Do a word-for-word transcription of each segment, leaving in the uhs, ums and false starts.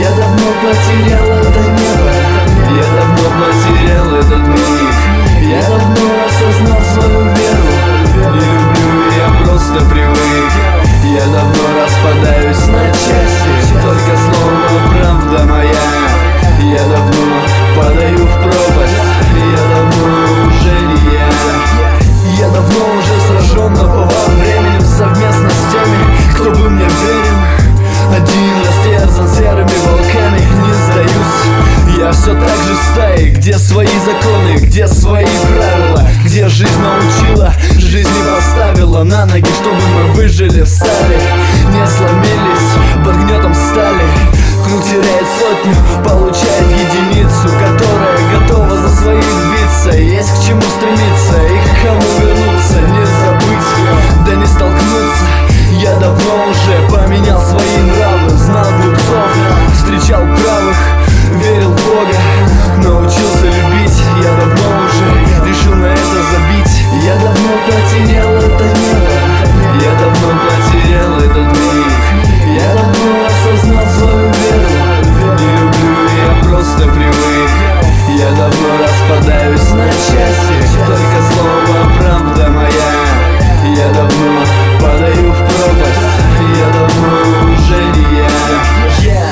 Я давно потерял это небо, я давно потерял этот миг. Я давно осознал свою веру, не люблю, я просто привык. Я давно распадаюсь на части, только слово правда моя. Я давно падаю в пропасть, я давно уже не я. Я давно уже сражен, наповал временем совместно с теми, кто был мне верен. Один растерзан серыми волками, не сдаюсь. Я все так же в стае, где свои законы, где свои правила, где жизнь научила, жизнь не поставила на ноги, чтобы мы выжили, встали, не сломились под гнетом стали. Круг теряет сотню, получает единицу, которая готова за своих биться. Есть к чему стремиться и к кому вернуться, не забыть, да не столкнуться. Я давно уже поменял свои нравы, знал глупцов, встречал правых, верил в Бога, научился любить. Я давно уже решил на это забить. Я давно потерял это небо, я давно потерял этот миг. Я давно осознал свою веру, не люблю, я просто привык. Я давно распадаюсь на части, только слово правда моя. Я давно падаю в пропасть, я давно уже не я. Я,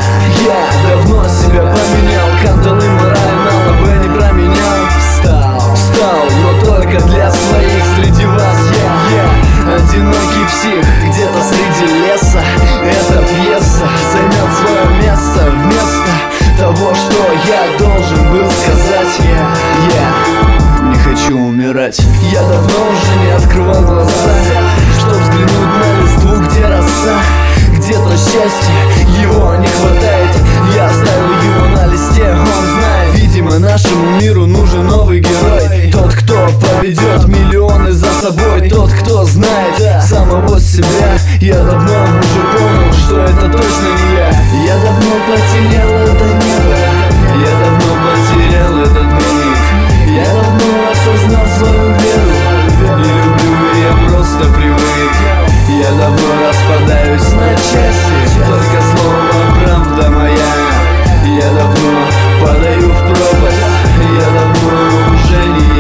я давно себя поменял, кандалы мораль на лобы не променял. Встал, встал, но только для своих. Среди вас я, я одинокий псих, где-то среди леса. Эта пьеса займет свое место вместо того, что я должен был сказать. Я, я не хочу умирать. Я давно уже не открывал глаза, чтоб взглянуть на листву, где роса. Где-то счастье, его не хватает. Я оставил его на листе, он знает. Видимо, нашему миру нужен новый герой. Тот, кто поведет миллионы за собой, тот, кто знает самого себя. Я давно уже понял, что это точно не я. Я давно потерял это небо, я давно потерял этот миг. Я давно осознал свою веру, не люблю, я просто привык. Я давно распадаюсь на части, только слово правда моя. Я давно падаю в пропасть, я давно уже не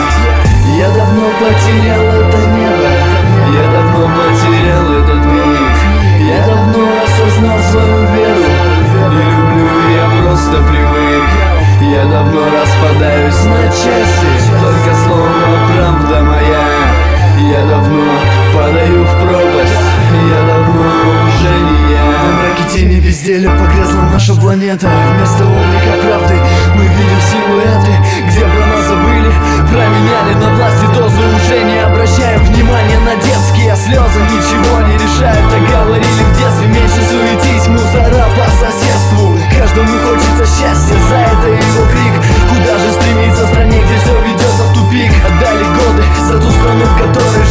я. Я давно потерял это небо, я давно потерял этот миг. Я давно осознал свою веру, не люблю, я просто привык. Я давно распадаюсь на части, только слово правда моя. Я давно падаю в пропасть, я давно уже не я. На мраке тени безделия погрязла наша планета. Вместо облика правды мы видим силуэты, где про нас забыли, променяли на власти дозу. Уже не обращаем внимания на детские слезы, ничего не решают, так говорили в детстве. Меньше суетись, мусора по соседству. Каждому хочется счастья, за это его крик. Куда же стремиться в стране, где все ведется в тупик? Отдали годы за ту страну, в которой